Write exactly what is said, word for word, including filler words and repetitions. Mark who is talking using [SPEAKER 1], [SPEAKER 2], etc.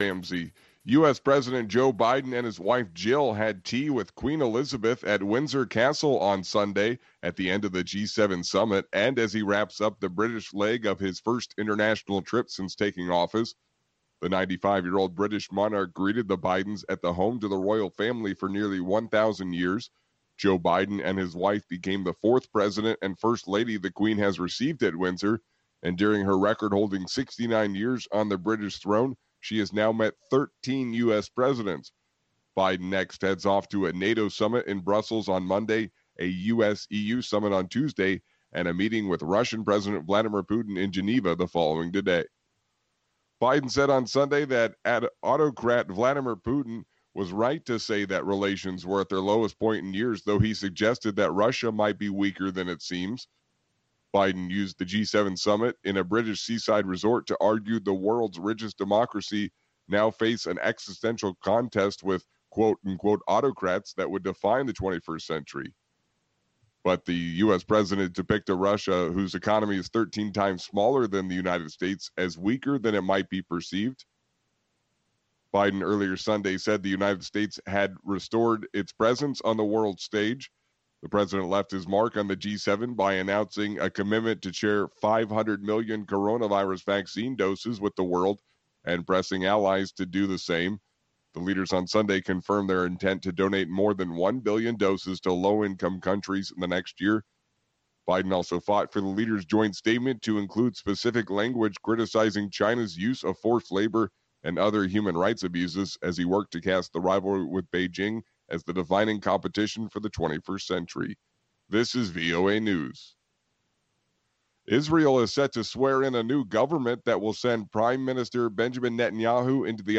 [SPEAKER 1] Ramsey. U S. President Joe Biden and his wife Jill had tea with Queen Elizabeth at Windsor Castle on Sunday at the end of the G seven summit and as he wraps up the British leg of his first international trip since taking office. The ninety-five-year-old British monarch greeted the Bidens at the home to the royal family for nearly one thousand years. Joe Biden and his wife became the fourth president and first lady the Queen has received at Windsor, and during her record-holding sixty-nine years on the British throne, she has now met thirteen U S presidents. Biden next heads off to a NATO summit in Brussels on Monday, a U S E U summit on Tuesday, and a meeting with Russian President Vladimir Putin in Geneva the following day. Biden said on Sunday that autocrat Vladimir Putin was right to say that relations were at their lowest point in years, though he suggested that Russia might be weaker than it seems. Biden used the G seven summit in a British seaside resort to argue the world's richest democracy now face an existential contest with quote-unquote autocrats that would define the twenty-first century. But the U S president depicted Russia, whose economy is thirteen times smaller than the United States, as weaker than it might be perceived. Biden earlier Sunday said the United States had restored its presence on the world stage. The president left his mark on the G seven by announcing a commitment to share five hundred million coronavirus vaccine doses with the world and pressing allies to do the same. The leaders on Sunday confirmed their intent to donate more than one billion doses to low-income countries in the next year. Biden also fought for the leaders' joint statement to include specific language criticizing China's use of forced labor and other human rights abuses as he worked to cast the rivalry with Beijing as the defining competition for the twenty-first century. This is V O A News. Israel is set to swear in a new government that will send Prime Minister Benjamin Netanyahu into the